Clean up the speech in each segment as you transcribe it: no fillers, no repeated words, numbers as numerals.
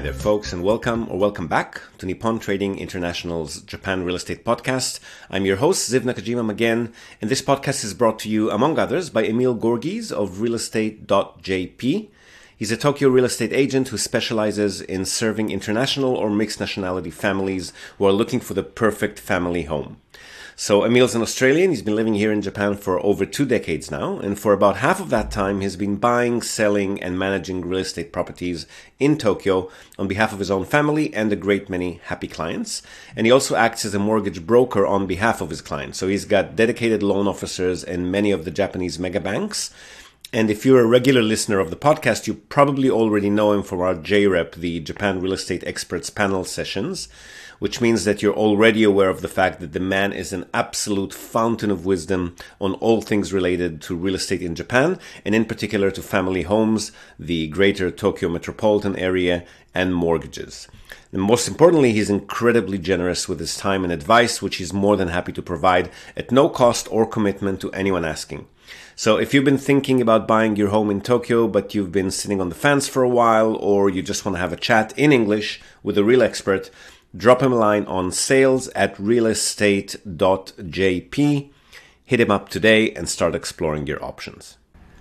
there, folks, and welcome back to Nippon Trading International's Japan Real Estate Podcast. I'm your host, Ziv Nakajima again, and this podcast is brought to you, among others, by Emil Gorgies of realestate.jp. He's a Tokyo real estate agent who specializes in serving international or mixed nationality families who are looking for the perfect family home. So Emil's an Australian. He's been living here in Japan for over 2 decades now. And for about half of that time, he's been buying, selling, and managing real estate properties in Tokyo on behalf of his own family and a great many happy clients. And he also acts as a mortgage broker on behalf of his clients. So he's got dedicated loan officers in many of the Japanese mega banks. And if you're a regular listener of the podcast, you probably already know him from our JREP, the Japan Real Estate Experts Panel sessions, which means that you're already aware of the fact that the man is an absolute fountain of wisdom on all things related to real estate in Japan, and in particular to family homes, the greater Tokyo metropolitan area, and mortgages. And most importantly, he's incredibly generous with his time and advice, which he's more than happy to provide at no cost or commitment to anyone asking. So if you've been thinking about buying your home in Tokyo, but you've been sitting on the fence for a while, or you just want to have a chat in English with a real expert, drop him a line on sales@realestate.jp. Hit him up today and start exploring your options.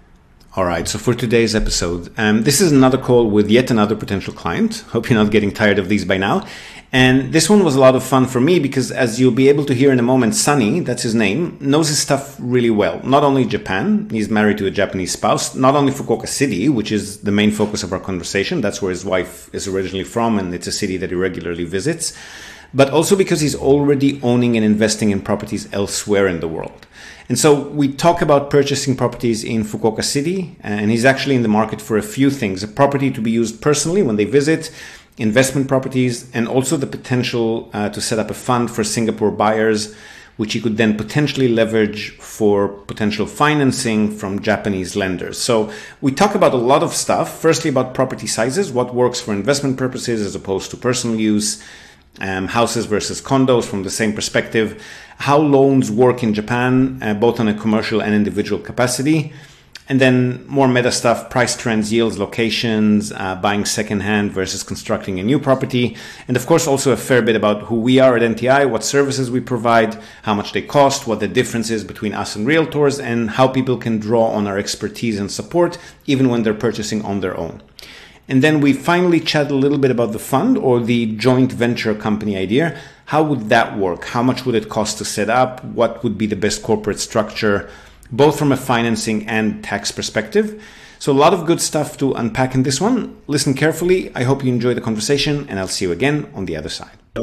All right, so for today's episode, this is another call with yet another potential client. Hope you're not getting tired of these by now. And this one was a lot of fun for me because, as you'll be able to hear in a moment, Sunny, that's his name, knows his stuff really well. Not only Japan, he's married to a Japanese spouse, not only Fukuoka City, which is the main focus of our conversation. That's where his wife is originally from, and it's a city that he regularly visits. But also because he's already owning and investing in properties elsewhere in the world. And so we talk about purchasing properties in Fukuoka City, and he's actually in the market for a few things: a property to be used personally when they visit, investment properties, and also the potential to set up a fund for Singapore buyers, which he could then potentially leverage for potential financing from Japanese lenders. So we talk about a lot of stuff. Firstly, about property sizes, what works for investment purposes as opposed to personal use, houses versus condos from the same perspective, how loans work in Japan, both on a commercial and individual capacity, and then more meta stuff, price trends, yields, locations, buying secondhand versus constructing a new property, and of course also a fair bit about who we are at NTI, what services we provide, how much they cost, what the difference is between us and realtors, and how people can draw on our expertise and support even when they're purchasing on their own. And then we finally chat a little bit about the fund or the joint venture company idea. How would that work? How much would it cost to set up? What would be the best corporate structure, both from a financing and tax perspective? So a lot of good stuff to unpack in this one. Listen carefully. I hope you enjoy the conversation, and I'll see you again on the other side. So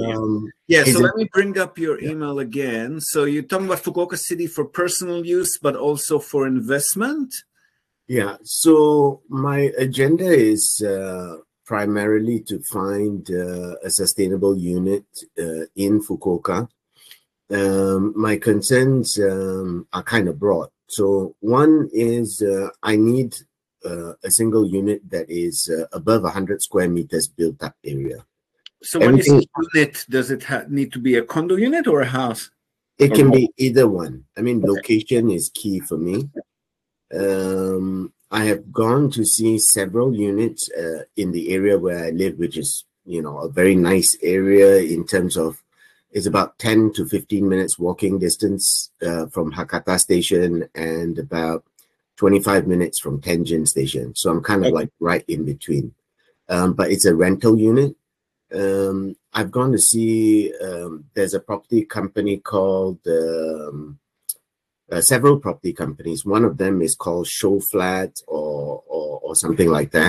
let me bring up your email again. So you're talking about Fukuoka City for personal use, but also for investment? Yeah, so my agenda is primarily to find a sustainable unit in Fukuoka. My concerns are kind of broad. So one is I need a single unit that is above 100 square meters built up area. So when you say unit, does it need to be a condo unit or a house? It can be either one. I mean, location is key for me. I have gone to see several units in the area where I live, which is, a very nice area in terms of it's about 10 to 15 minutes walking distance from Hakata Station and about 25 minutes from Tenjin Station. So I'm kind of like right in between. But it's a rental unit. I've gone to see, there's a property company called... several property companies. One of them is called Show Flat or something like that,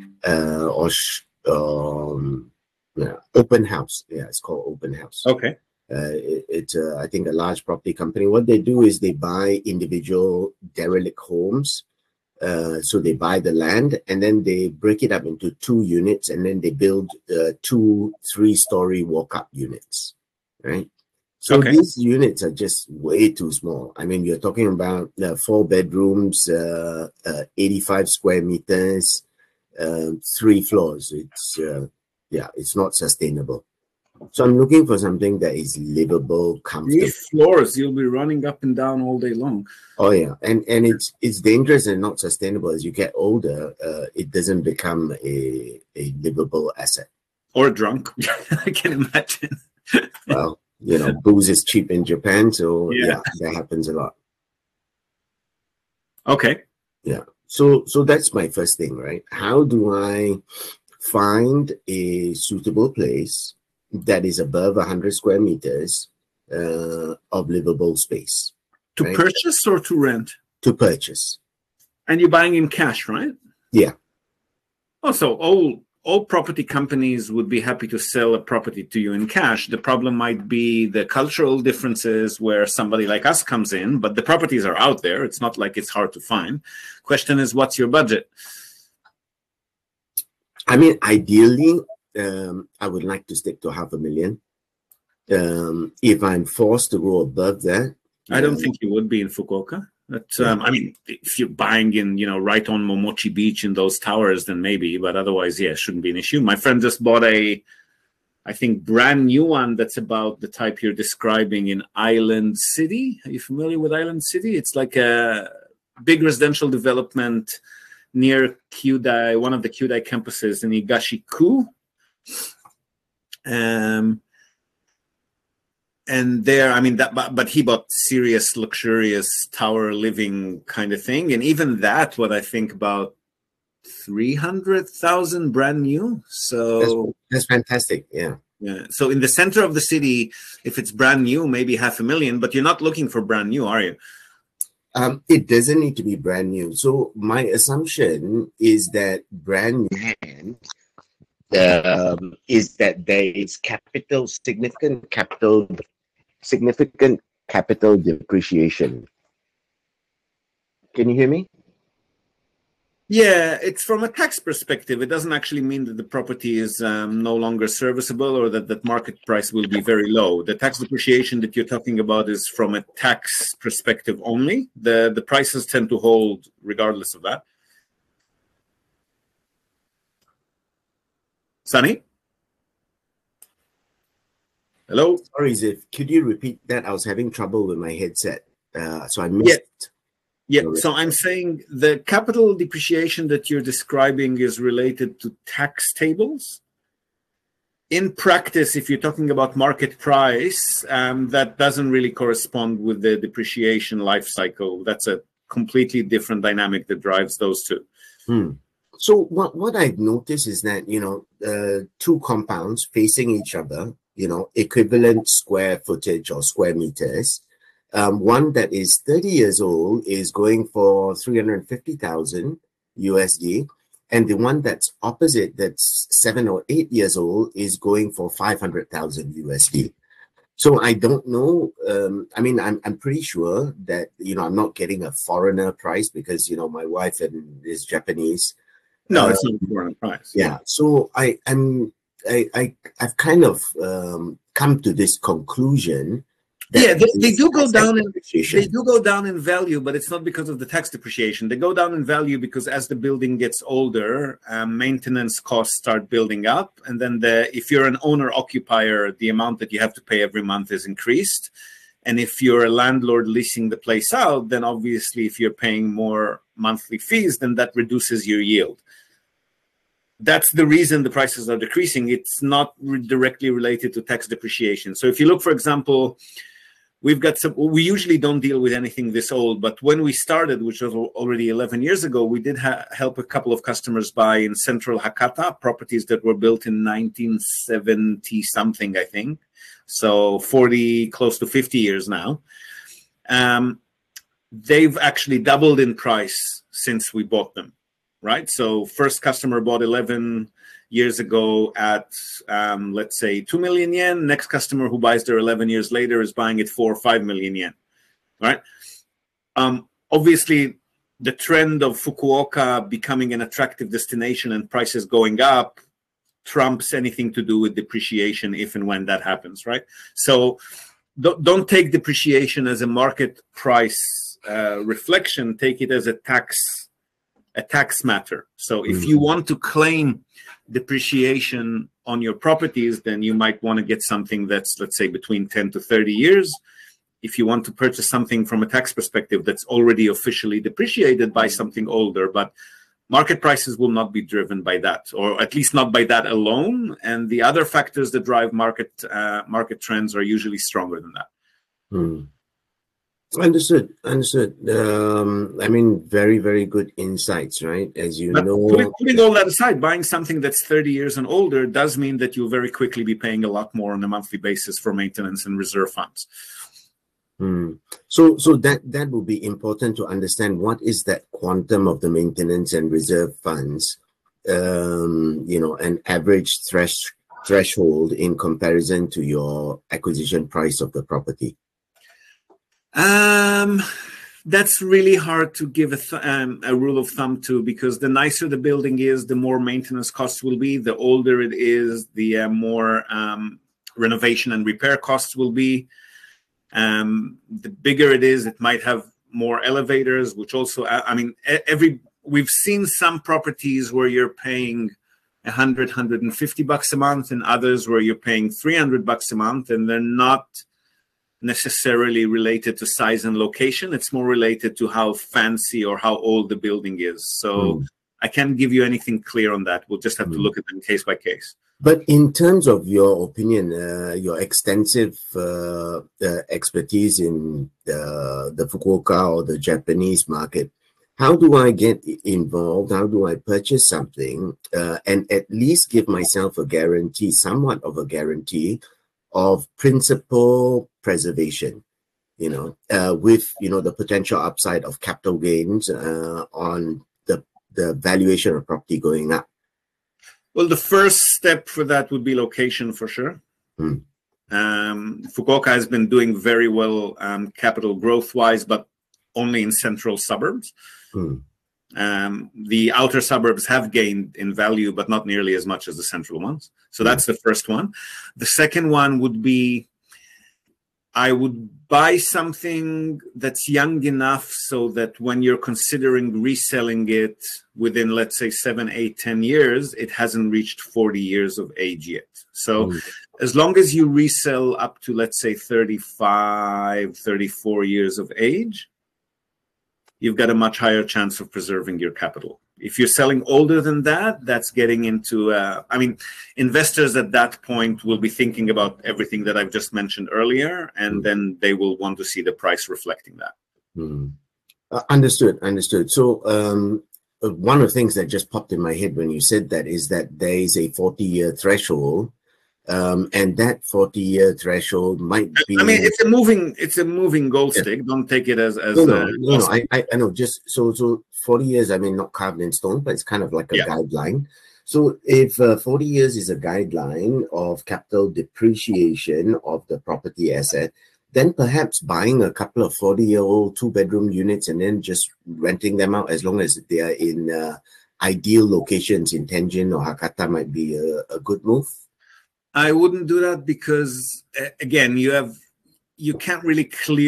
Open House. Yeah, it's called Open House. Okay. It's I think a large property company. What they do is they buy individual derelict homes. So they buy the land and then they break it up into 2 units and then they build 2 3-story walk-up units, right? So these units are just way too small. I mean, you're talking about 4 bedrooms, 85 square meters, 3 floors. It's not sustainable. So I'm looking for something that is livable, comfortable. These floors, you'll be running up and down all day long. Oh yeah, and it's dangerous and not sustainable. As you get older, it doesn't become a livable asset. Or drunk. I can imagine. Well, booze is cheap in Japan, so yeah, that happens a lot. Okay. Yeah. So that's my first thing, right? How do I find a suitable place that is above 100 square meters of livable space? To right? purchase or to rent? To purchase. And you're buying in cash, right? Yeah. Also, all property companies would be happy to sell a property to you in cash. The problem might be the cultural differences where somebody like us comes in, but the properties are out there. It's not like it's hard to find. Question is, what's your budget? I mean, ideally, I would like to stick to $500,000. If I'm forced to go above that, I don't think you would be in Fukuoka. But, I mean, if you're buying in, right on Momochi Beach in those towers, then maybe. But otherwise, yeah, it shouldn't be an issue. My friend just bought I think, brand new one that's about the type you're describing in Island City. Are you familiar with Island City? It's like a big residential development near Kyudai, one of the Kyudai campuses in Higashi-ku. And there, I mean, but he bought serious, luxurious tower living kind of thing. And even that, what I think about 300,000 brand new. So that's fantastic. Yeah. Yeah. So in the center of the city, if it's brand new, maybe $500,000, but you're not looking for brand new, are you? It doesn't need to be brand new. So my assumption is that brand new is that there is significant capital depreciation. Can you hear me? Yeah, it's from a tax perspective. It doesn't actually mean that the property is no longer serviceable or that market price will be very low. The tax depreciation that you're talking about is from a tax perspective only. The prices tend to hold regardless of that. Sunny? Hello? Sorry, Ziv. Could you repeat that? I was having trouble with my headset, so I missed. Yeah, so I'm saying the capital depreciation that you're describing is related to tax tables. In practice, if you're talking about market price, that doesn't really correspond with the depreciation life cycle. That's a completely different dynamic that drives those two. So what I've noticed is that, two compounds facing each other, equivalent square footage or square meters, one that is 30 years old is going for 350,000 USD, and the one that's opposite, that's 7 or 8 years old, is going for 500,000 USD. So I don't know. I mean, I'm pretty sure that I'm not getting a foreigner price because my wife is Japanese. No, it's not a foreign price. Yeah. So I've kind of come to this conclusion. Yeah, they do go down in value, but it's not because of the tax depreciation. They go down in value because as the building gets older, maintenance costs start building up, and then if you're an owner occupier, the amount that you have to pay every month is increased. And if you're a landlord leasing the place out, then obviously if you're paying more monthly fees, then that reduces your yield. That's the reason the prices are decreasing. It's not directly related to tax depreciation. So if you look, for example, we usually don't deal with anything this old, but when we started, which was already 11 years ago, we did help a couple of customers buy in central Hakata properties that were built in 1970 something, I think. So 40, close to 50 years now. They've actually doubled in price since we bought them, right? So first customer bought 11 years ago at, let's say, 2 million yen. Next customer who buys there 11 years later is buying it 4 or 5 million yen, right? Obviously, the trend of Fukuoka becoming an attractive destination and prices going up trumps anything to do with depreciation if and when that happens, right? So don't take depreciation as a market price reflection. Take it as a tax matter. So if you want to claim depreciation on your properties, then you might want to get something that's, let's say, between 10 to 30 years. If you want to purchase something from a tax perspective that's already officially depreciated, buy something older. But market prices will not be driven by that, or at least not by that alone. And the other factors that drive market trends are usually stronger than that. Understood. I mean, very, very good insights, right? As you know, putting all that aside, buying something that's 30 years and older does mean that you'll very quickly be paying a lot more on a monthly basis for maintenance and reserve funds. So that will be important to understand. What is that quantum of the maintenance and reserve funds? An average threshold in comparison to your acquisition price of the property. That's really hard to give a rule of thumb to, because the nicer the building is, the more maintenance costs will be. The older it is, the more renovation and repair costs will be. The bigger it is, it might have more elevators, which also, we've seen some properties where you're paying $150 a month, and others where you're paying $300 a month, and they're not necessarily related to size and location. It's more related to how fancy or how old the building is. So I can't give you anything clear on that. We'll just have to look at them case by case. But in terms of your opinion, your extensive expertise in the Fukuoka or the Japanese market, how do I get involved? How do I purchase something and at least give myself a guarantee, somewhat of a guarantee of principal preservation, with, the potential upside of capital gains on the valuation of property going up? Well, the first step for that would be location, for sure. Fukuoka has been doing very well capital growth-wise, but only in central suburbs. The outer suburbs have gained in value, but not nearly as much as the central ones. So that's the first one. The second one would be, I would buy something that's young enough so that when you're considering reselling it within, let's say, 7, 8, 10 years, it hasn't reached 40 years of age yet. So as long as you resell up to, let's say, 35, 34 years of age, you've got a much higher chance of preserving your capital. If you're selling older than that, that's getting into, investors at that point will be thinking about everything that I've just mentioned earlier, and then they will want to see the price reflecting that. Understood. So one of the things that just popped in my head when you said that is that there is a 40-year threshold. And that 40-year threshold might be. I mean, it's a moving goal stick. Don't take it as. No. I know. Just so 40 years. I mean, not carved in stone, but it's kind of like a guideline. So if 40 years is a guideline of capital depreciation of the property asset, then perhaps buying a couple of 40-year-old 2-bedroom units and then just renting them out, as long as they are in ideal locations in Tenjin or Hakata, might be a good move. I wouldn't do that because, again, you can't really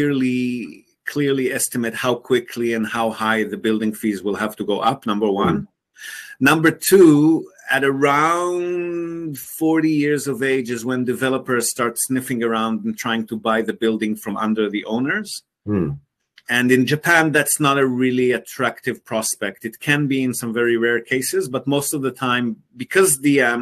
clearly estimate how quickly and how high the building fees will have to go up, number one. Number two, at around 40 years of age is when developers start sniffing around and trying to buy the building from under the owners. And in Japan, that's not a really attractive prospect. It can be in some very rare cases, but most of the time, because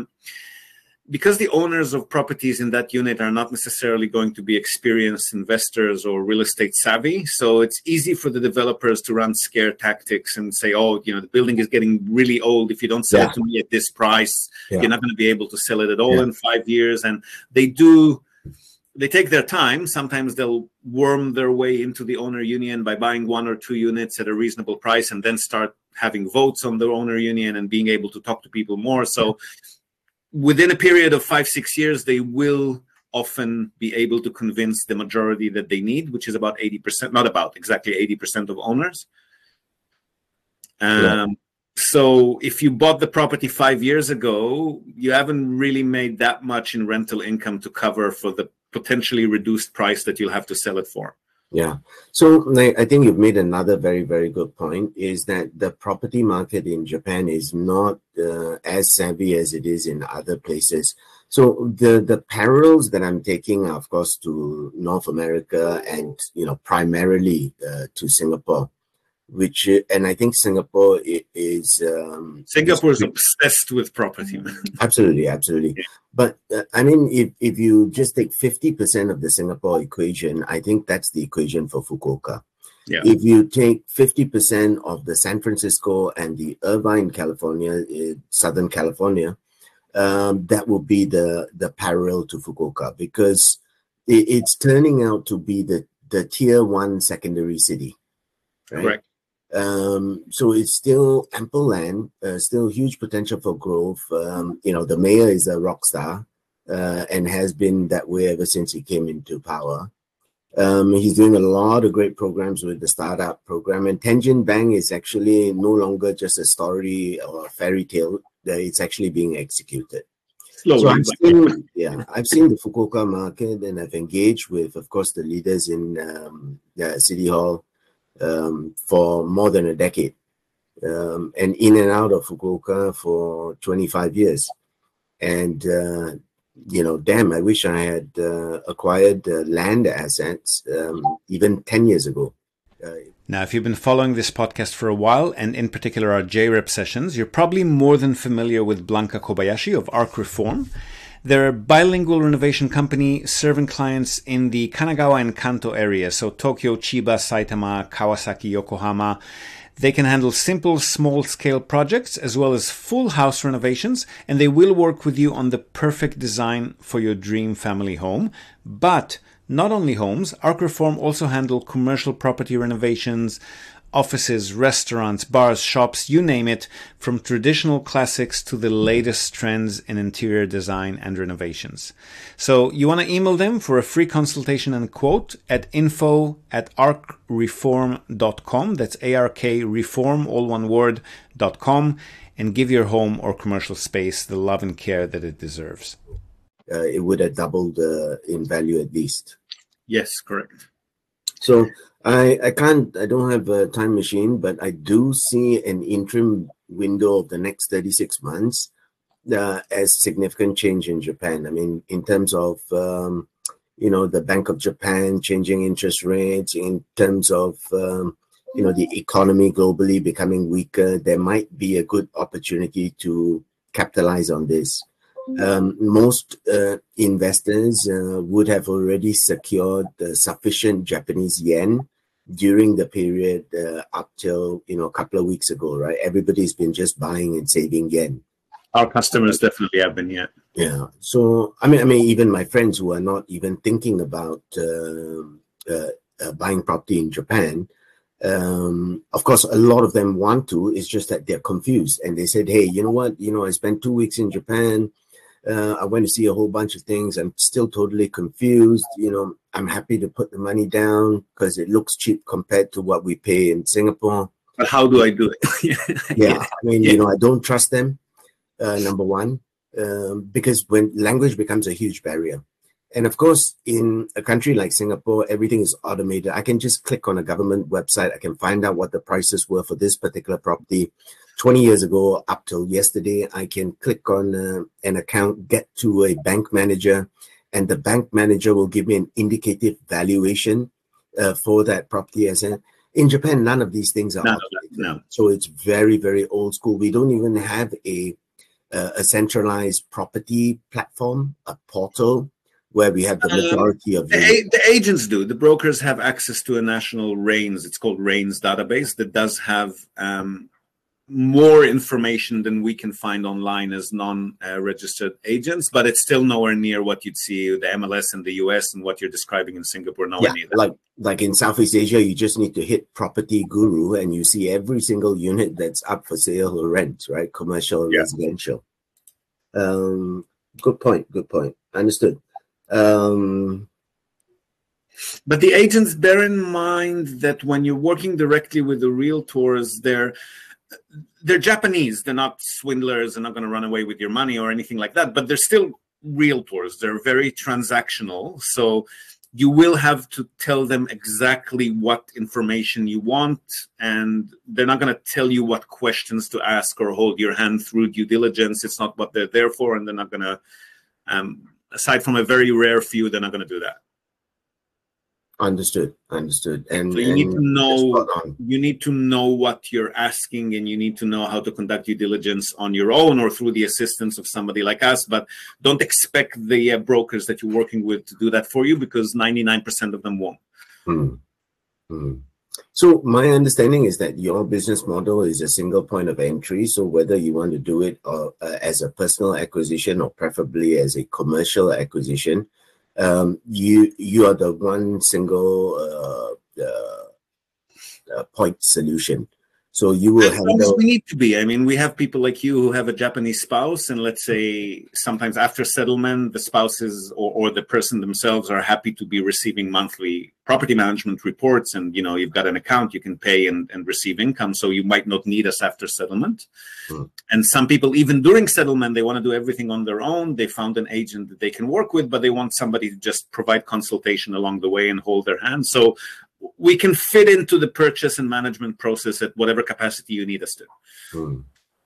the owners of properties in that unit are not necessarily going to be experienced investors or real estate savvy, so it's easy for the developers to run scare tactics and say, the building is getting really old. If you don't sell it to me at this price, you're not going to be able to sell it at all in 5 years. And they take their time. Sometimes they'll worm their way into the owner union by buying 1 or 2 units at a reasonable price and then start having votes on the owner union and being able to talk to people more. So within a period of 5-6 years, they will often be able to convince the majority that they need, which is about 80%, not about, exactly 80% of owners. So if you bought the property 5 years ago, you haven't really made that much in rental income to cover for the potentially reduced price that you'll have to sell it for. Yeah. So I think you've made another very, very good point, is that the property market in Japan is not as savvy as it is in other places. So the parallels that I'm taking are, of course, to North America and, primarily to Singapore, which and I think Singapore is Singapore is obsessed with property. Absolutely, absolutely. Yeah. But I mean, if you just take 50% of the Singapore equation, I think that's the equation for Fukuoka. Yeah. If you take 50% of the San Francisco and the Irvine, California, Southern California, that will be the parallel to Fukuoka, because it's turning out to be the tier 1 secondary city, right? Correct. So it's still ample land, still huge potential for growth. The mayor is a rock star and has been that way ever since he came into power. He's doing a lot of great programs with the startup program, and Tianjin Bank is actually no longer just a story or a fairy tale. It's actually being executed. Slowly, so I've seen the Fukuoka market, and I've engaged with, of course, the leaders in the City Hall for more than a decade, and in and out of Fukuoka for 25 years. And I wish I had acquired land assets even 10 years ago. Now, if you've been following this podcast for a while, and in particular our JREP sessions, you're probably more than familiar with Blanca Kobayashi of Arc Reform. They're a bilingual renovation company serving clients in the Kanagawa and Kanto area, so Tokyo, Chiba, Saitama, Kawasaki, Yokohama. They can handle simple, small-scale projects as well as full house renovations, and they will work with you on the perfect design for your dream family home. But not only homes, Arc Reform also handle commercial property renovations, offices, restaurants, bars, shops, you name it, from traditional classics to the latest trends in interior design and renovations. So you want to email them for a free consultation and quote at info@arcreform.com. That's ARK reform, all one word, .com, and give your home or commercial space the love and care that it deserves. It would have doubled in value at least. Yes, correct. So I don't have a time machine, but I do see an interim window of the next 36 months as significant change in Japan. I mean, in terms of, the Bank of Japan changing interest rates, in terms of, the economy globally becoming weaker, there might be a good opportunity to capitalize on this. Most investors would have already secured sufficient Japanese yen during the period up till a couple of weeks ago, right? Everybody's been just buying and saving yen. Our customers definitely have been, yeah. Yeah. So I mean, even my friends who are not even thinking about buying property in Japan, of course, a lot of them want to. It's just that they're confused, and they said, "Hey, you know what? I spent 2 weeks in Japan. I went to see a whole bunch of things. I'm still totally confused. I'm happy to put the money down because it looks cheap compared to what we pay in Singapore. But how do I do it?" Yeah. I mean, I don't trust them, number one, because when language becomes a huge barrier. And of course, in a country like Singapore, everything is automated. I can just click on a government website. I can find out what the prices were for this particular property. 20 years ago, up till yesterday, I can click on an account, get to a bank manager, and the bank manager will give me an indicative valuation for that property. In Japan, none of these things are automated. No. So it's very, very old school. We don't even have a centralized property platform, a portal, where we have the majority of the agents do. The brokers have access to a national RAINS. It's called RAINS database that does have more information than we can find online as non-registered agents, but it's still nowhere near what you'd see the MLS in the US and what you're describing in Singapore. Nowhere near that. Like in Southeast Asia, you just need to hit Property Guru and you see every single unit that's up for sale or rent, right? Commercial, residential. Good point. Understood. But the agents, bear in mind that when you're working directly with the realtors, they're Japanese. They're not swindlers. They're not going to run away with your money or anything like that. But they're still realtors. They're very transactional. So you will have to tell them exactly what information you want. And they're not going to tell you what questions to ask or hold your hand through due diligence. It's not what they're there for. And they're not going to, aside from a very rare few, they're not going to do that. Understood. And so you need to know, you need to know what you're asking, and you need to know how to conduct due diligence on your own or through the assistance of somebody like us. But don't expect the brokers that you're working with to do that for you, because 99% of them won't. So my understanding is that your business model is a single point of entry. So whether you want to do it as a personal acquisition or preferably as a commercial acquisition, you are the one single point solution. So you will handle. We need to be. I mean, we have people like you who have a Japanese spouse, and let's say sometimes after settlement, the spouses or the person themselves are happy to be receiving monthly property management reports, and you've got an account you can pay and receive income, so you might not need us after settlement. And some people, even during settlement, they want to do everything on their own. They found an agent that they can work with, but they want somebody to just provide consultation along the way and hold their hand. So we can fit into the purchase and management process at whatever capacity you need us to.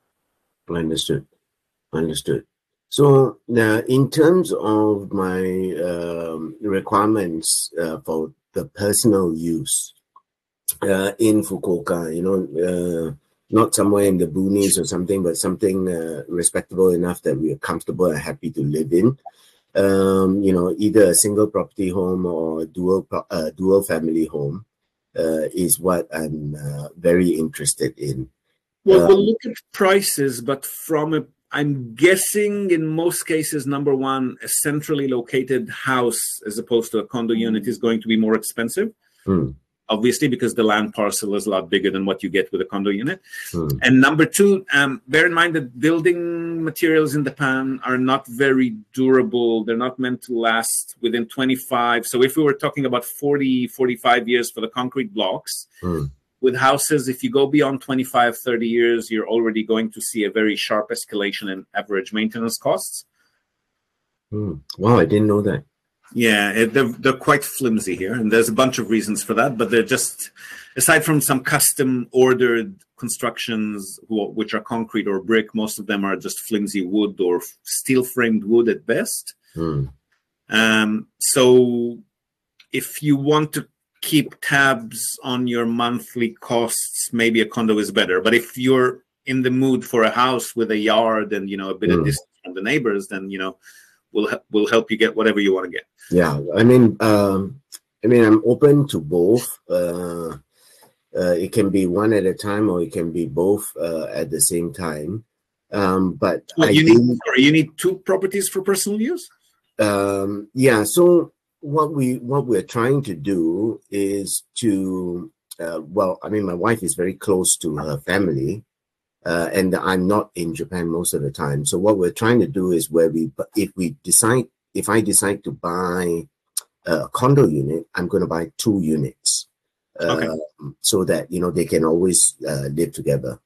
Understood. So now, in terms of my requirements for the personal use in Fukuoka, not somewhere in the boonies or something, but something respectable enough that we are comfortable and happy to live in. Either a single property home or a dual family home is what I'm very interested in. Well, we'll look at prices, but I'm guessing in most cases, number one, a centrally located house as opposed to a condo unit is going to be more expensive. Obviously, because the land parcel is a lot bigger than what you get with a condo unit. And number two, bear in mind that building materials in Japan are not very durable. They're not meant to last within 25. So if we were talking about 40, 45 years for the concrete blocks, with houses, if you go beyond 25, 30 years, you're already going to see a very sharp escalation in average maintenance costs. Wow, I didn't know that. Yeah, they're quite flimsy here, and there's a bunch of reasons for that, but they're just, aside from some custom ordered constructions which are concrete or brick, most of them are just flimsy wood or steel framed wood at best. So if you want to keep tabs on your monthly costs, maybe a condo is better. But if you're in the mood for a house with a yard and a bit of distance from the neighbors, then we'll help you get whatever you want to get. Yeah, I mean, I'm open to both. It can be one at a time, or it can be both at the same time. But you need two properties for personal use. Yeah. So what we're trying to do is to, my wife is very close to her family. And I'm not in Japan most of the time. So what we're trying to do is if I decide to buy a condo unit, I'm going to buy 2 units, so that they can always live together.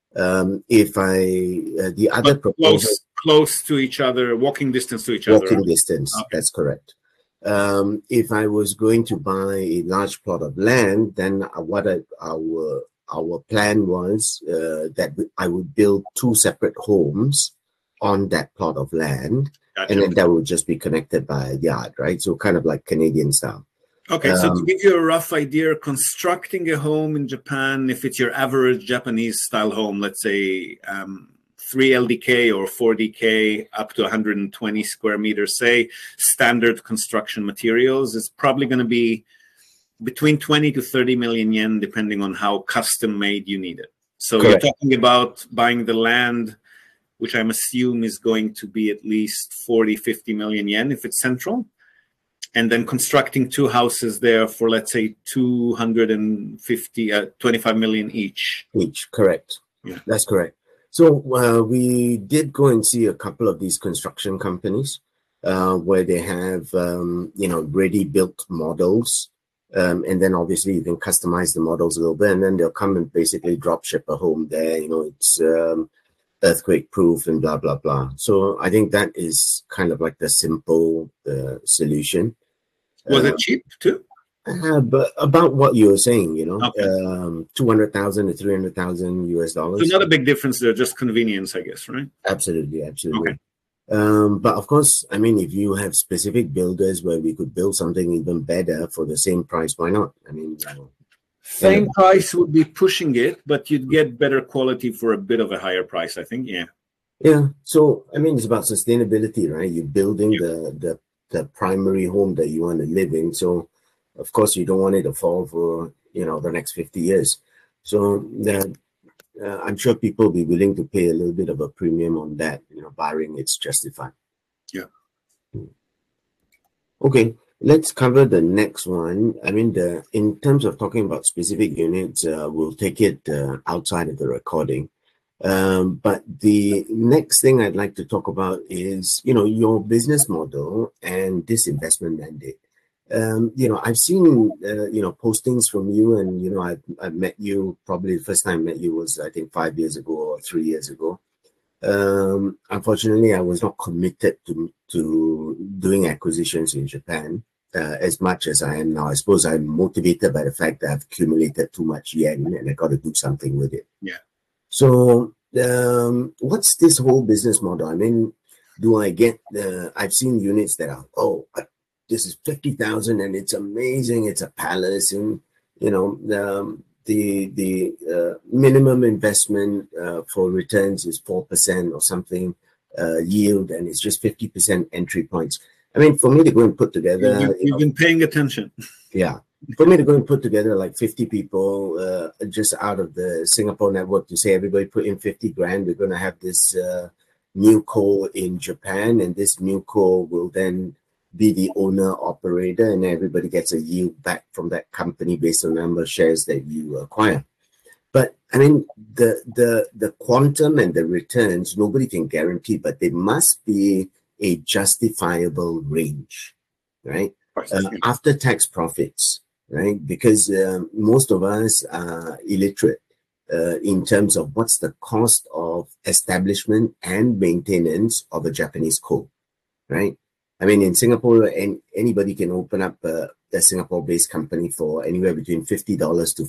The other proposal, close to each other, walking distance to each other. Walking distance, that's correct. If I was going to buy a large plot of land, then our plan was that I would build 2 separate homes on that plot of land. Gotcha. And then that would just be connected by a yard, right? So kind of like Canadian style. Okay, so to give you a rough idea, constructing a home in Japan, if it's your average Japanese style home, let's say 3 LDK or 4 DK up to 120 square meters, say, standard construction materials, is probably going to be between 20 to 30 million yen, depending on how custom made you need it. So Correct. You're talking about buying the land, which I'm assume is going to be at least 40, 50 million yen if it's central. And then constructing 2 houses there for, let's say, 25 million each. Correct. Yeah, that's correct. So we did go and see a couple of these construction companies where they have, ready built models. And then obviously you can customize the models a little bit, and then they'll come and basically drop ship a home there. It's earthquake proof and blah, blah, blah. So I think that is kind of like the simple solution. Was it cheap too? But about what you were saying, Okay. $200,000 to $300,000 US. So not a big difference there, just convenience, I guess, right? Absolutely. Okay. But of course, I mean, if you have specific builders where we could build something even better for the same price, why not? I mean, same price would be pushing it, but you'd get better quality for a bit of a higher price, I think. Yeah. Yeah. So, I mean, it's about sustainability, right? You're building the primary home that you want to live in. So, of course, you don't want it to fall for, the next 50 years. So, I'm sure people will be willing to pay a little bit of a premium on that, barring it's justified. Yeah. Okay, let's cover the next one. I mean, in terms of talking about specific units, we'll take it outside of the recording. But the next thing I'd like to talk about is, your business model and this investment mandate. I've seen, postings from you, and, I've met you, probably the first time I met you was, I think, 5 years ago or 3 years ago. Unfortunately, I was not committed to doing acquisitions in Japan as much as I am now. I suppose I'm motivated by the fact that I've accumulated too much yen and I got to do something with it. Yeah. So, what's this whole business model? I mean, do I get I've seen units that are, this is 50,000 and it's amazing. It's a palace, and the minimum investment for returns is 4% or something yield, and it's just 50% entry points. I mean, for me to go and put together, you've been paying attention. Yeah, for me to go and put together like 50 people just out of the Singapore network to say everybody put in 50 grand. We're going to have this new co in Japan, and this new co will then be the owner operator, and everybody gets a yield back from that company based on the number of shares that you acquire. But I mean, the quantum and the returns, nobody can guarantee, but there must be a justifiable range, right? After tax profits, right? Because most of us are illiterate in terms of what's the cost of establishment and maintenance of a Japanese co, right? I mean, in Singapore, anybody can open up a Singapore-based company for anywhere between $50 to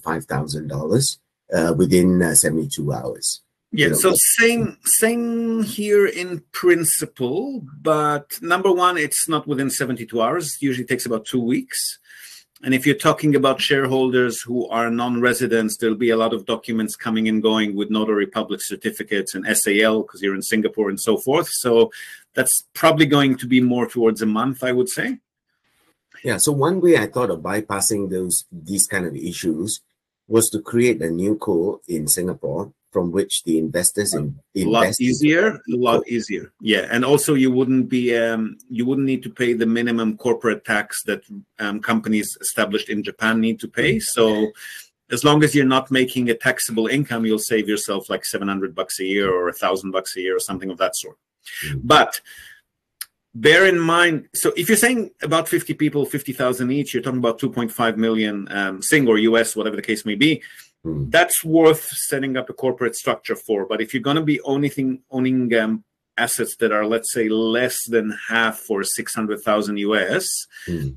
$5,000 within 72 hours. Yeah, so same here in principle, but number one, it's not within 72 hours. It usually takes about 2 weeks. And if you're talking about shareholders who are non-residents, there'll be a lot of documents coming and going with notary public certificates and SAL because you're in Singapore and so forth. So that's probably going to be more towards a month, I would say. Yeah, so one way I thought of bypassing these kind of issues was to create a new co in Singapore from which the investors invest. A lot easier. Yeah, and also you wouldn't need to pay the minimum corporate tax that companies established in Japan need to pay. So as long as you're not making a taxable income, you'll save yourself like $700 a year or $1,000 a year or something of that sort. But bear in mind, so if you're saying about 50 people, 50,000 each, you're talking about 2.5 million Sing or US, whatever the case may be. That's worth setting up a corporate structure for. But if you're going to be owning assets that are, let's say, less than half for 600,000 US, the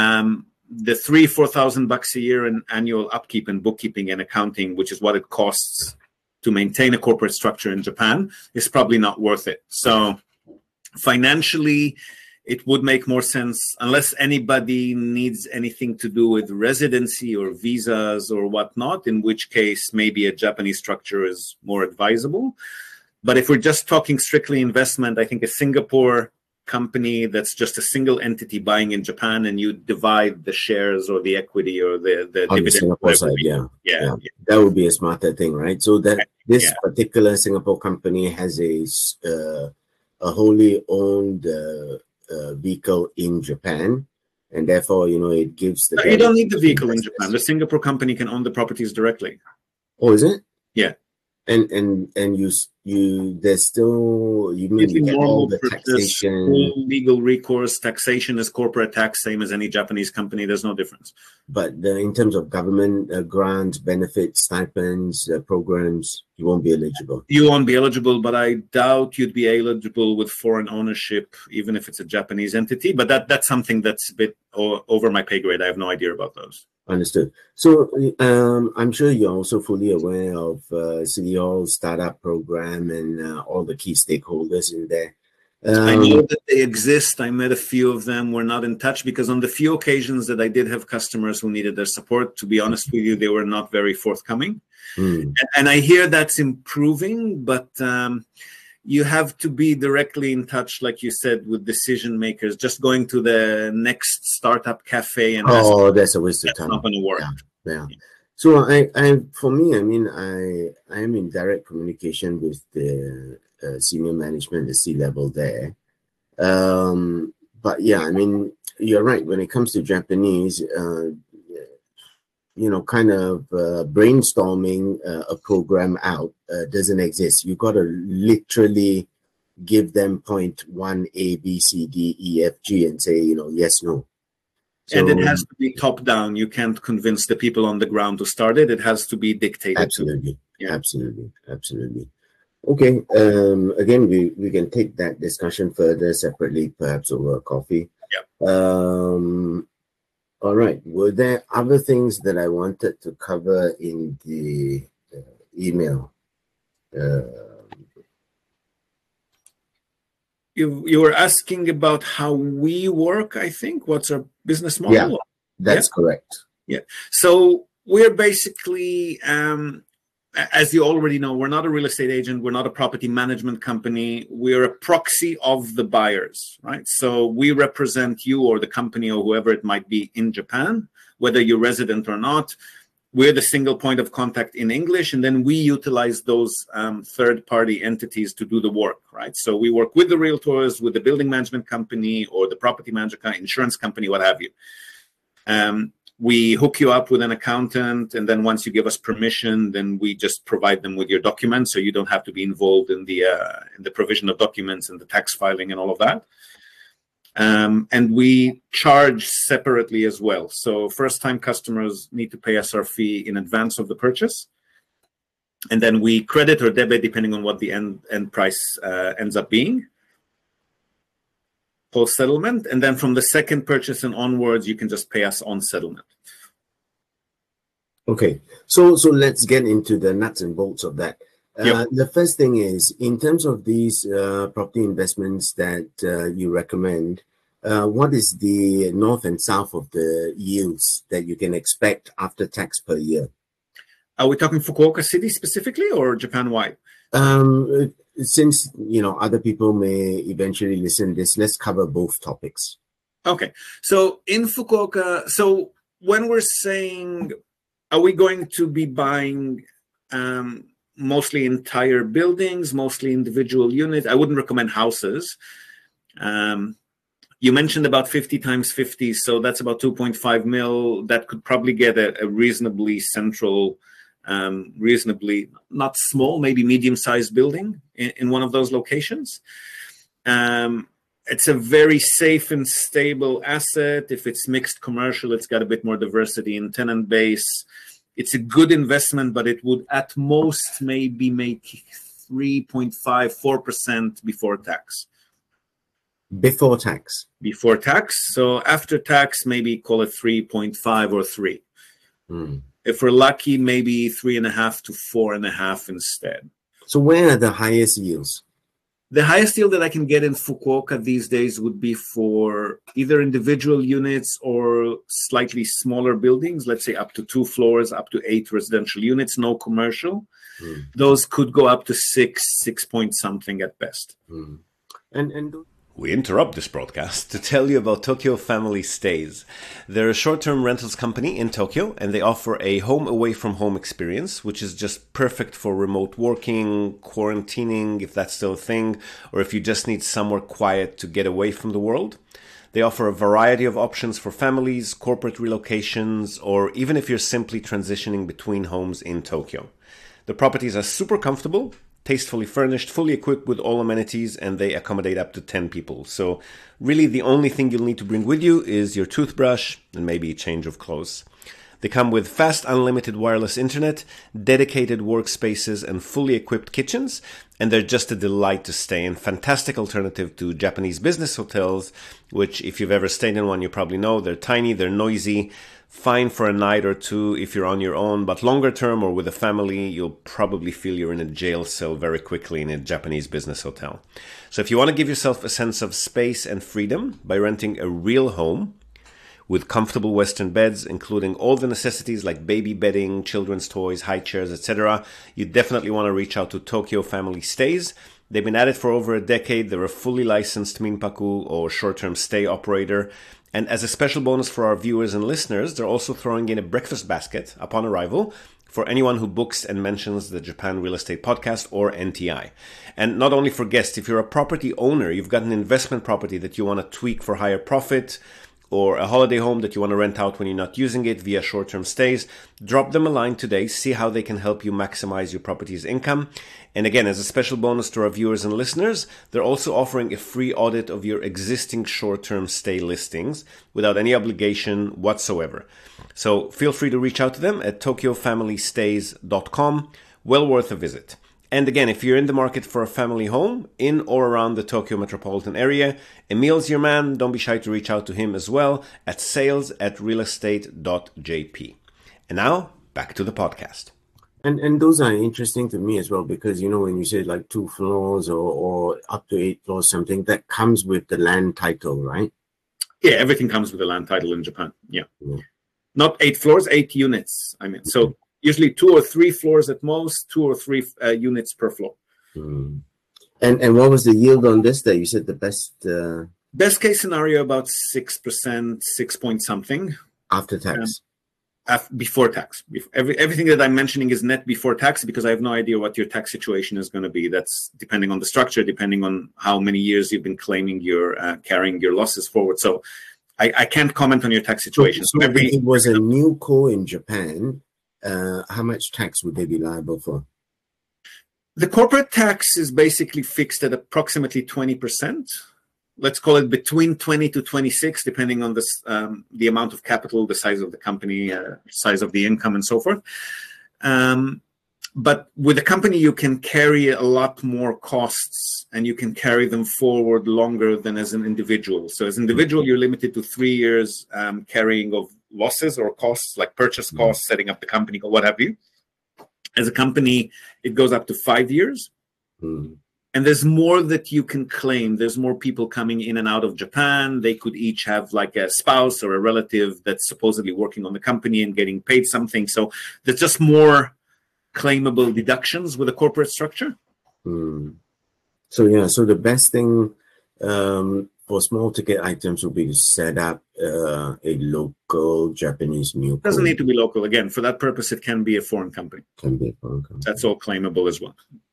$3,000-4,000 a year in annual upkeep and bookkeeping and accounting, which is what it costs to maintain a corporate structure in Japan, is probably not worth it. So financially, it would make more sense unless anybody needs anything to do with residency or visas or whatnot, in which case maybe a Japanese structure is more advisable. But if we're just talking strictly investment, I think a Singapore company that's just a single entity buying in Japan, and you divide the shares or the equity or the dividend. Singapore side, yeah. That would be a smarter thing, right? So that this particular Singapore company has a wholly owned vehicle in Japan, and therefore, it gives the. You don't need the vehicle in Japan. The Singapore company can own the properties directly. Oh, is it? Yeah. And there's still you get all the taxation, legal recourse, taxation is corporate tax, same as any Japanese company. There's no difference. But in terms of government grants, benefits, stipends, programs, you won't be eligible. You won't be eligible, but I doubt you'd be eligible with foreign ownership, even if it's a Japanese entity. But that's something that's a bit over my pay grade. I have no idea about those. Understood. So I'm sure you're also fully aware of City Hall startup program and all the key stakeholders in there. I know that they exist. I met a few of them. We're not in touch because on the few occasions that I did have customers who needed their support, to be honest with you, they were not very forthcoming. And I hear that's improving, but you have to be directly in touch, like you said, with decision makers. Just going to the next startup cafe and that's a waste of time. Not going to work. Yeah. So for me, I mean, I am in direct communication with the senior management, the C-level there. But yeah, I mean, you're right. When it comes to Japanese, kind of brainstorming a program out doesn't exist. You got to literally give them point 1, A, B, C, D, E, F, G, and say, yes, no. So, and it has to be top down. You can't convince the people on the ground to start it. It has to be dictated. Absolutely. Yeah. Absolutely. Okay. Again, we can take that discussion further separately, perhaps over a coffee. Yeah. All right. Were there other things that I wanted to cover in the email? You were asking about how we work, I think. What's our business model? Yeah, that's correct. Yeah. So we're basically, as you already know, we're not a real estate agent. We're not a property management company. We're a proxy of the buyers, right? So we represent you or the company or whoever it might be in Japan, whether you're resident or not. We're the single point of contact in English, and then we utilize those third-party entities to do the work, right? So we work with the realtors, with the building management company, or the property management insurance company, what have you. We hook you up with an accountant, and then once you give us permission, then we just provide them with your documents, so you don't have to be involved in the provision of documents and the tax filing and all of that. And we charge separately as well. So first-time customers need to pay us our fee in advance of the purchase. And then we credit or debit, depending on what the end price ends up being, post-settlement. And then from the second purchase and onwards, you can just pay us on settlement. Okay. So let's get into the nuts and bolts of that. Yep. The first thing is, in terms of these property investments that you recommend, what is the north and south of the yields that you can expect after tax per year? Are we talking Fukuoka City specifically or Japan-wide? Since, other people may eventually listen to this, let's cover both topics. Okay. So in Fukuoka, so when we're saying, are we going to be buying mostly entire buildings, mostly individual units? I wouldn't recommend houses. You mentioned about 50 times 50, so that's about 2.5 mil. That could probably get a reasonably central, reasonably not small, maybe medium-sized building in one of those locations. It's a very safe and stable asset. If it's mixed commercial, it's got a bit more diversity in tenant base. It's a good investment, but it would at most maybe make 3.5, 4% before tax. Before tax? Before tax. So after tax, maybe call it 3.5 or 3. If we're lucky, maybe 3.5 to 4.5 instead. So where are the highest yields? The highest yield that I can get in Fukuoka these days would be for either individual units or slightly smaller buildings, let's say up to 2 floors, up to 8 residential units, no commercial. Those could go up to 6 point something at best. And we interrupt this broadcast to tell you about Tokyo Family Stays. They're a short-term rentals company in Tokyo, and they offer a home away from home experience, which is just perfect for remote working, quarantining, if that's still a thing, or if you just need somewhere quiet to get away from the world. They offer a variety of options for families, corporate relocations, or even if you're simply transitioning between homes in Tokyo. The properties are super comfortable, tastefully furnished, fully equipped with all amenities, and they accommodate up to 10 people. So really the only thing you'll need to bring with you is your toothbrush and maybe a change of clothes. They come with fast unlimited wireless internet, dedicated workspaces, and fully equipped kitchens, and they're just a delight to stay in. Fantastic alternative to Japanese business hotels, which if you've ever stayed in one, you probably know they're tiny, they're noisy, fine for a night or two if you're on your own, but longer term or with a family, you'll probably feel you're in a jail cell very quickly in a Japanese business hotel. So if you want to give yourself a sense of space and freedom by renting a real home with comfortable Western beds, including all the necessities like baby bedding, children's toys, high chairs, etc., you definitely want to reach out to Tokyo Family Stays. They've been at it for over a decade. They're a fully licensed Minpaku or short-term stay operator. And as a special bonus for our viewers and listeners, they're also throwing in a breakfast basket upon arrival for anyone who books and mentions the Japan Real Estate Podcast or NTI. And not only for guests, if you're a property owner, you've got an investment property that you want to tweak for higher profit, or a holiday home that you want to rent out when you're not using it via short-term stays, drop them a line today, see how they can help you maximize your property's income. And again, as a special bonus to our viewers and listeners, they're also offering a free audit of your existing short-term stay listings without any obligation whatsoever. So feel free to reach out to them at tokyofamilystays.com. Well worth a visit. And again, if you're in the market for a family home in or around the Tokyo metropolitan area, Emil's your man. Don't be shy to reach out to him as well at sales@realestate.jp. And now, back to the podcast. And those are interesting to me as well, because, you know, when you say like 2 floors or up to 8 floors, something that comes with the land title, right? Yeah, everything comes with the land title in Japan. Yeah. Not 8 floors, 8 units. I mean, so usually 2 or 3 floors at most, 2 or 3 units per floor. And what was the yield on this that you said the best? Best case scenario, about 6%, 6 point something. After tax? Before tax. Everything that I'm mentioning is net before tax, because I have no idea what your tax situation is going to be. That's depending on the structure, depending on how many years you've been claiming your carrying your losses forward. So I can't comment on your tax situation. So if it was a new co in Japan, how much tax would they be liable for? The corporate tax is basically fixed at approximately 20%. Let's call it between 20 to 26, depending on the amount of capital, the size of the company, size of the income, and so forth. But with a company, you can carry a lot more costs, and you can carry them forward longer than as an individual. So as an individual, you're limited to 3 years carrying of losses or costs, like purchase costs, setting up the company, or what have you. As a company, it goes up to 5 years. And there's more that you can claim. There's more people coming in and out of Japan. They could each have like a spouse or a relative that's supposedly working on the company and getting paid something. So there's just more claimable deductions with a corporate structure. So the best thing for small ticket items would be to set up a local Japanese new. Doesn't need to be local. Again, for that purpose, it can be a foreign company. Can be a foreign company. That's all claimable as well.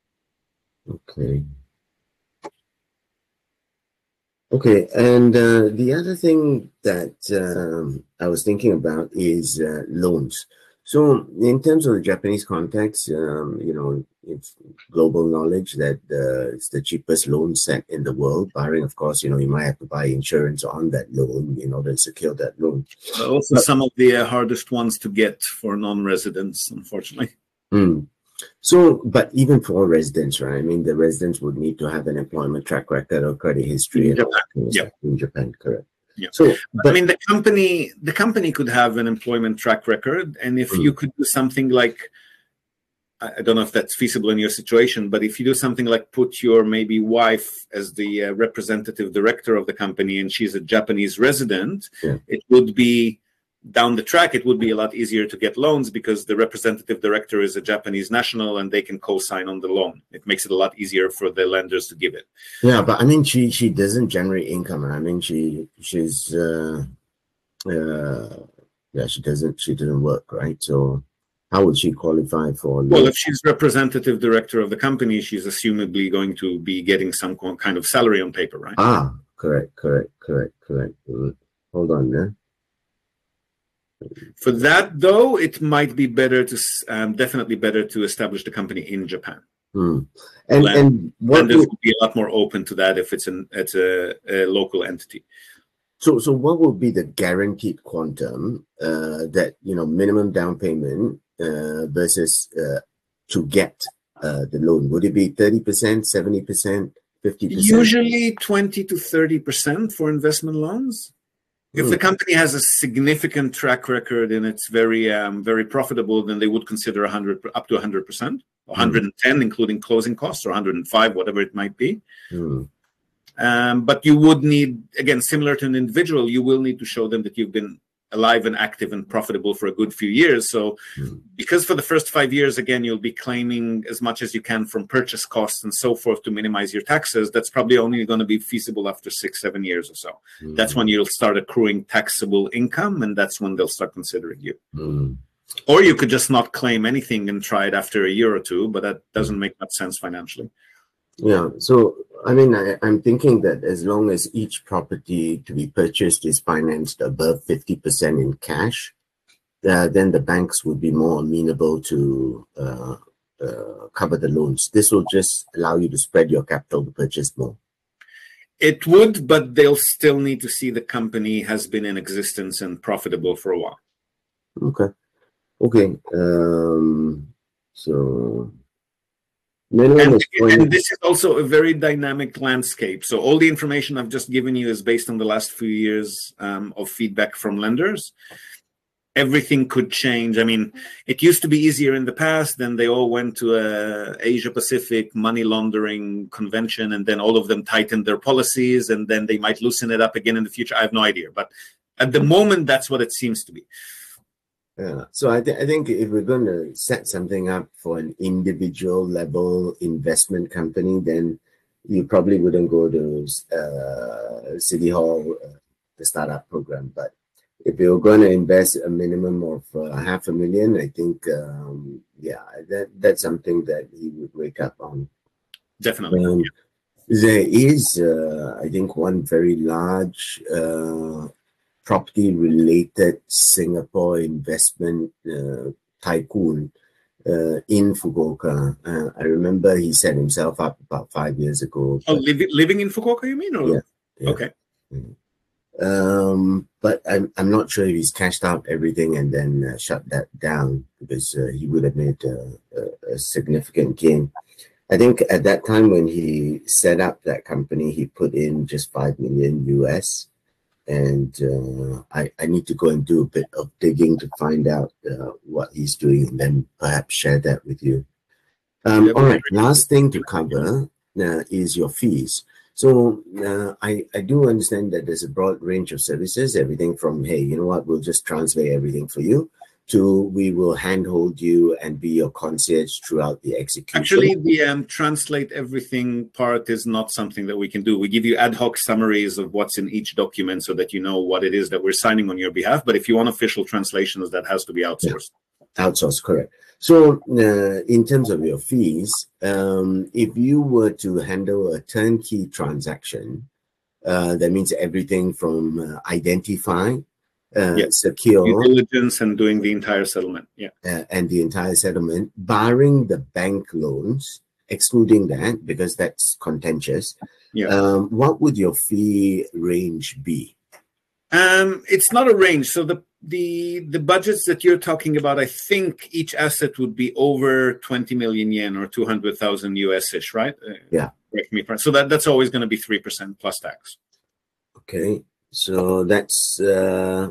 Okay, and the other thing that I was thinking about is loans. So in terms of the Japanese context, it's global knowledge that it's the cheapest loan set in the world, barring, of course, you might have to buy insurance on that loan in order to secure that loan. But also some of the hardest ones to get for non-residents, unfortunately. So, but even for residents, right? I mean, the residents would need to have an employment track record or credit history. In Japan, in Japan, correct. Yeah. So, I mean, the company could have an employment track record, and if you could do something like, I don't know if that's feasible in your situation, but if you do something like put your maybe wife as the representative director of the company, and she's a Japanese resident, it would be down the track, it would be a lot easier to get loans because the representative director is a Japanese national and they can co-sign on the loan. It makes it a lot easier for the lenders to give it. Yeah, but I mean, she doesn't generate income. I mean, she doesn't work, right? So how would she qualify for loan? Well, if she's representative director of the company, she's assumably going to be getting some kind of salary on paper, right? Correct. Hold on there. For that, though, it might be better to definitely better to establish the company in Japan. And what lenders would be a lot more open to that if it's a local entity. So what would be the guaranteed quantum that minimum down payment versus to get the loan? Would it be 30%, 70%, 50%? Usually 20 to 30% for investment loans. If the company has a significant track record and it's very, very profitable, then they would consider 100 up to 100%, 110, including closing costs, or 105, whatever it might be. But you would need, again, similar to an individual, you will need to show them that you've been alive and active and profitable for a good few years. So because for the first 5 years, again, you'll be claiming as much as you can from purchase costs and so forth to minimize your taxes, that's probably only going to be feasible after 6-7 years or so. That's when you'll start accruing taxable income, and that's when they'll start considering you. Or you could just not claim anything and try it after a year or two, but that doesn't make much sense financially. Yeah, so I mean, I'm thinking that as long as each property to be purchased is financed above 50% in cash, then the banks would be more amenable to cover the loans. This will just allow you to spread your capital to purchase more. It would, but they'll still need to see the company has been in existence and profitable for a while. Okay. So... And this is also a very dynamic landscape. So all the information I've just given you is based on the last few years of feedback from lenders. Everything could change. I mean, it used to be easier in the past. Then they all went to a Asia Pacific money laundering convention, and then all of them tightened their policies, and then they might loosen it up again in the future. I have no idea. But at the moment, that's what it seems to be. Yeah, so I think if we're going to set something up for an individual level investment company, then you probably wouldn't go to City Hall, the startup program. But if you're going to invest a minimum of $500,000, I think, that's something that he would wake up on. Definitely. There is, I think, one very large property-related Singapore investment tycoon in Fukuoka. I remember he set himself up about 5 years ago. Oh, living in Fukuoka, you mean? Or? Yeah. Okay. But I'm not sure if he's cashed out everything and then shut that down, because he would have made a significant gain. I think at that time when he set up that company, he put in just $5 million US. And I need to go and do a bit of digging to find out what he's doing, and then perhaps share that with you. All right, last thing to cover is your fees. So I do understand that there's a broad range of services, everything from, hey, you know what, we'll just translate everything for you, to we will handhold you and be your concierge throughout the execution. Actually, the translate everything part is not something that we can do. We give you ad hoc summaries of what's in each document so that you know what it is that we're signing on your behalf. But if you want official translations, that has to be outsourced. Yeah. Outsourced, correct. So in terms of your fees, if you were to handle a turnkey transaction, that means everything from identify, secure, due diligence, and doing the entire settlement. And the entire settlement, barring the bank loans, excluding that because that's contentious. What would your fee range be? It's not a range. So the budgets that you're talking about, I think each asset would be over 20 million yen or 200,000 US-ish, right? Correct me. So that's always going to be 3% plus tax. Okay. So that's 3%.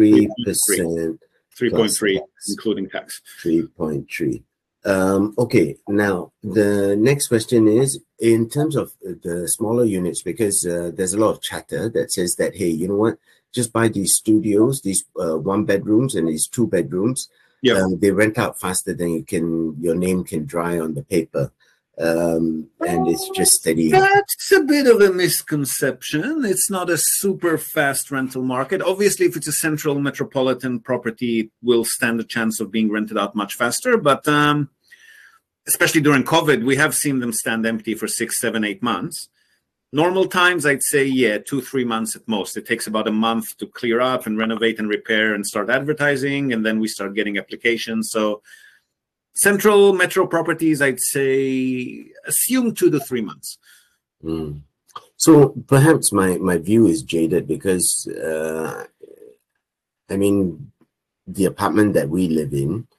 3.3, including tax. 3.3. Okay. Now, the next question is, in terms of the smaller units, because there's a lot of chatter that says that, hey, you know what? Just buy these studios, these 1 bedrooms and these 2 bedrooms. They rent out faster than your name can dry on the paper. And it's just steady. That's a bit of a misconception. It's not a super fast rental market. Obviously, if it's a central metropolitan property, it will stand a chance of being rented out much faster. But especially during COVID, we have seen them stand empty for 6, 7, 8 months. Normal times, I'd say, 2-3 months at most. It takes about a month to clear up and renovate and repair and start advertising, and then we start getting applications. So central metro properties, I'd say, assume 2 to 3 months. So perhaps my view is jaded because, I mean, the apartment that we live in,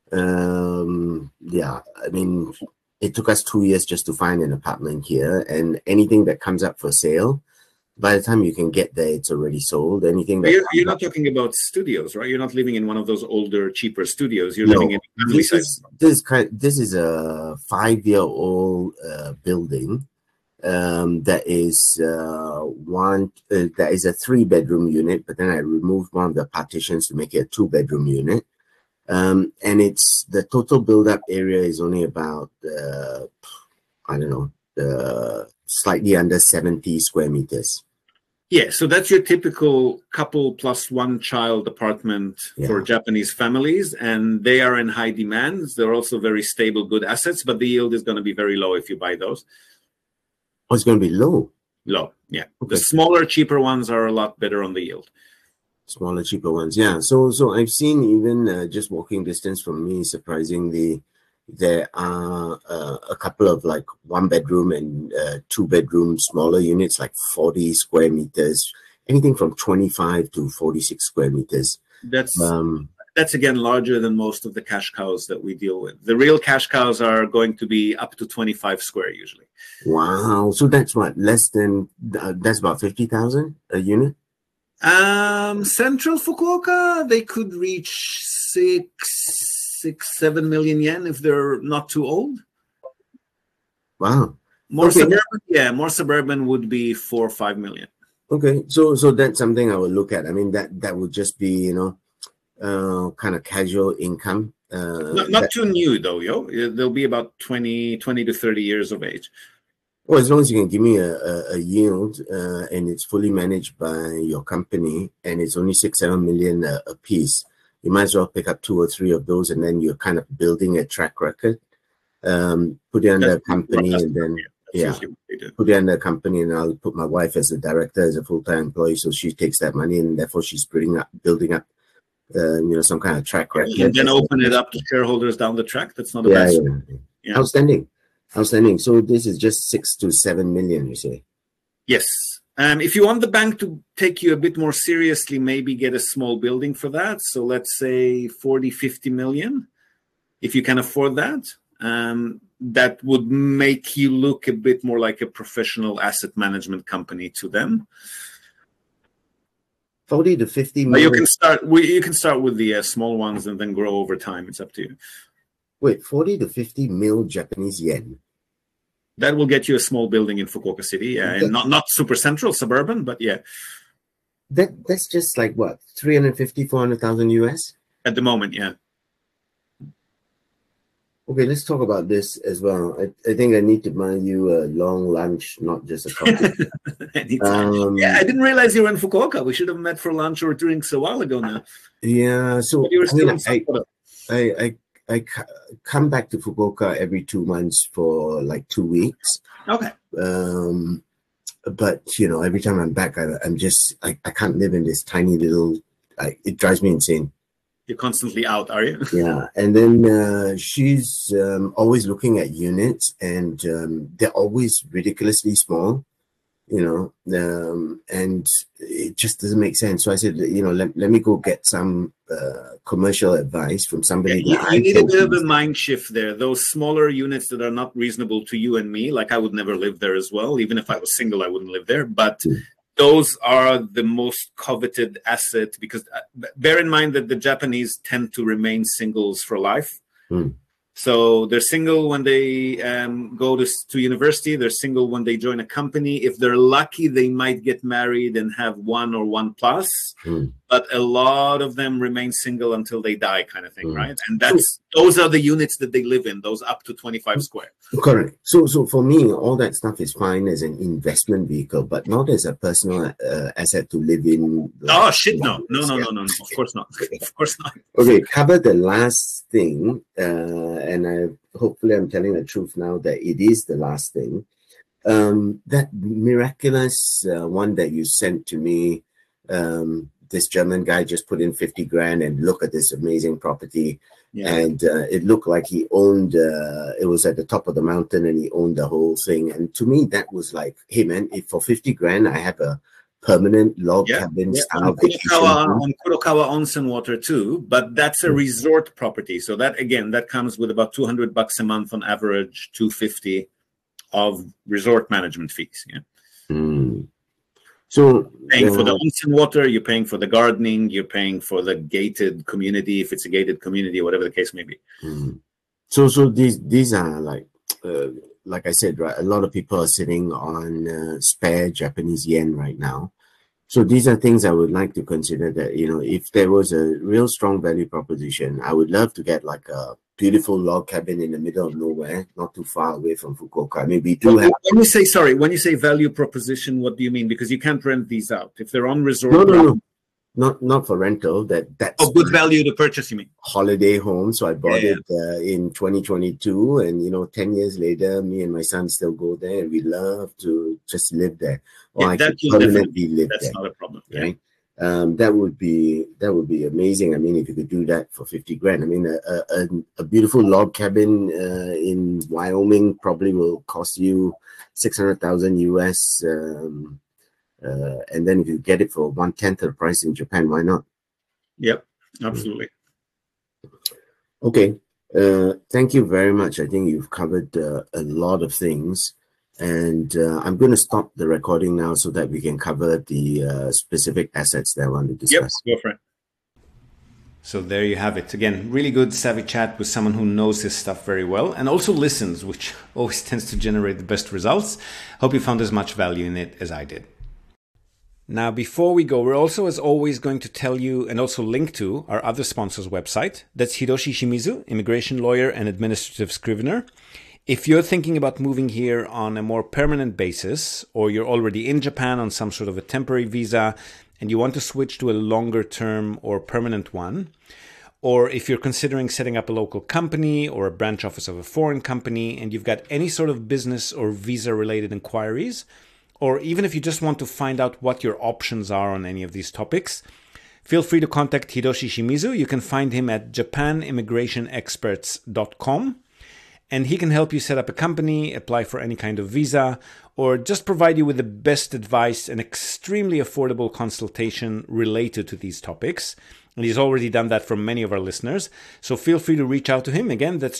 I mean, it took us 2 years just to find an apartment here, and anything that comes up for sale, by the time you can get there, it's already sold. Anything that You're not talking about studios, right? You're not living in one of those older, cheaper studios. You're No, living in a family size. this is a 5-year-old building that is that is a 3-bedroom unit, but then I removed one of the partitions to make it a 2-bedroom unit. And it's the total build-up area is only about I don't know, slightly under 70 square meters. Yeah, so that's your typical couple plus one child apartment for Japanese families, and they are in high demand. They're also very stable, good assets, but the yield is going to be very low if you buy those. Oh, it's going to be low? Low, yeah. Okay. The smaller, cheaper ones are a lot better on the yield. Smaller, cheaper ones, yeah. So I've seen even just walking distance from me, surprisingly, there are a couple of like 1-bedroom and 2-bedroom smaller units, like 40 square meters, anything from 25 to 46 square meters. That's again larger than most of the cash cows that we deal with. The real cash cows are going to be up to 25 square usually. Wow. So that's what, less than, that's about 50,000 a unit? Central Fukuoka, they could reach 7 million yen if they're not too old. Wow. More suburban, more suburban would be 4 or 5 million. Okay, so that's something I would look at. I mean, that would just be, you know, kind of casual income. Not too new though, they'll be about 20 to 30 years of age. Well, as long as you can give me a yield and it's fully managed by your company and it's only 6-7 million a piece, you might as well pick up 2 or 3 of those, and then you're kind of building a track record. Put it under a company, and then put it under a company, and I'll put my wife as a director, as a full-time employee, so she takes that money, and therefore she's building up, you know, some kind of track record. And then open it up to shareholders down the track. That's not a bad story. Yeah. Outstanding. So this is just 6 to 7 million, you say? Yes. If you want the bank to take you a bit more seriously, maybe get a small building for that. So let's say 40, 50 million, if you can afford that. That would make you look a bit more like a professional asset management company to them. 40 to 50 million. But you can start with the small ones and then grow over time. It's up to you. Wait, 40 to 50 mil Japanese yen. That will get you a small building in Fukuoka City, and not super central, suburban, but yeah. That's just like what, 350, 400,000 US? At the moment, yeah. Okay, let's talk about this as well. I think I need to buy you a long lunch, not just a coffee. I didn't realize you were in Fukuoka. We should have met for lunch or drinks a while ago now. Yeah, so but you were still in Sapporo. I come back to Fukuoka every 2 months for like 2 weeks. Okay. But you know, every time I'm back, I can't live in this tiny little. It drives me insane. You're constantly out, are you? Yeah, and then she's always looking at units, and they're always ridiculously small. You know, and it just doesn't make sense. So I said, you know, let me go get some commercial advice from somebody. You need a bit of a mind shift there. Those smaller units that are not reasonable to you and me, like I would never live there as well. Even if I was single, I wouldn't live there. But those are the most coveted asset, because bear in mind that the Japanese tend to remain singles for life. So they're single when they go to university. They're single when they join a company. If they're lucky, they might get married and have 1 or 1+. But a lot of them remain single until they die, kind of thing, right? And those are the units that they live in, those up to 25 square. Correct. So for me, all that stuff is fine as an investment vehicle, but not as a personal asset to live in. Oh, shit, no. No. Of course not. Of course not. Okay, cover the last thing. And hopefully I'm telling the truth now that it is the last thing. That miraculous one that you sent to me, this German guy just put in 50 grand and look at this amazing property. Yeah. And it looked like he owned, it was at the top of the mountain and he owned the whole thing. And to me, that was like, hey man, if for 50 grand, I have a permanent log cabin style vacation. On Kurokawa Onsen water too, but that's a resort property. So that, again, that comes with about $200 a month on average, $250 of resort management fees. Yeah. So paying for the onsen water, you're paying for the gardening, you're paying for the gated community, if it's a gated community, whatever the case may be. So these are like I said, right? A lot of people are sitting on spare Japanese yen right now. So these are things I would like to consider that, if there was a real strong value proposition, I would love to get like a beautiful log cabin in the middle of nowhere, not too far away from Fukuoka. Maybe when you say value proposition, what do you mean? Because you can't rent these out. If they're on resort. No. Not for rental. That's good value to purchase, you mean? Holiday home. So I bought it in 2022, and 10 years later, me and my son still go there, and we love to just live there. Or I could permanently live there. That's not a problem, right? That would be amazing. I mean, if you could do that for 50 grand, I mean, a beautiful log cabin in Wyoming probably will cost you $600,000 US. And then if you get it for 1/10 of the price in Japan, why not? Yep, absolutely. Okay. Thank you very much. I think you've covered a lot of things. And I'm going to stop the recording now so that we can cover the specific assets that I want to discuss. Yep, go for it. So there you have it. Again, really good savvy chat with someone who knows his stuff very well and also listens, which always tends to generate the best results. Hope you found as much value in it as I did. Now, before we go, we're also, as always, going to tell you and also link to our other sponsor's website. That's Hiroshi Shimizu, immigration lawyer and administrative scrivener. If you're thinking about moving here on a more permanent basis, or you're already in Japan on some sort of a temporary visa and you want to switch to a longer term or permanent one, or if you're considering setting up a local company or a branch office of a foreign company and you've got any sort of business or visa related inquiries, or even if you just want to find out what your options are on any of these topics, feel free to contact Hiroshi Shimizu. You can find him at japanimmigrationexperts.com, and he can help you set up a company, apply for any kind of visa, or just provide you with the best advice and extremely affordable consultation related to these topics. And he's already done that for many of our listeners. So feel free to reach out to him. Again, that's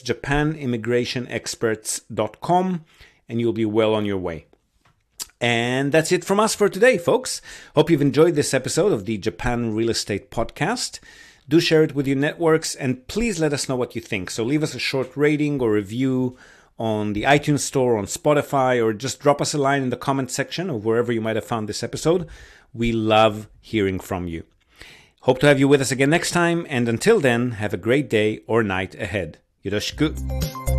japanimmigrationexperts.com, and you'll be well on your way. And that's it from us for today, folks. Hope you've enjoyed this episode of the Japan Real Estate Podcast. Do share it with your networks, and please let us know what you think. So leave us a short rating or review on the iTunes Store, on Spotify, or just drop us a line in the comment section of wherever you might have found this episode. We love hearing from you. Hope to have you with us again next time, and until then, have a great day or night ahead. Yoroshiku.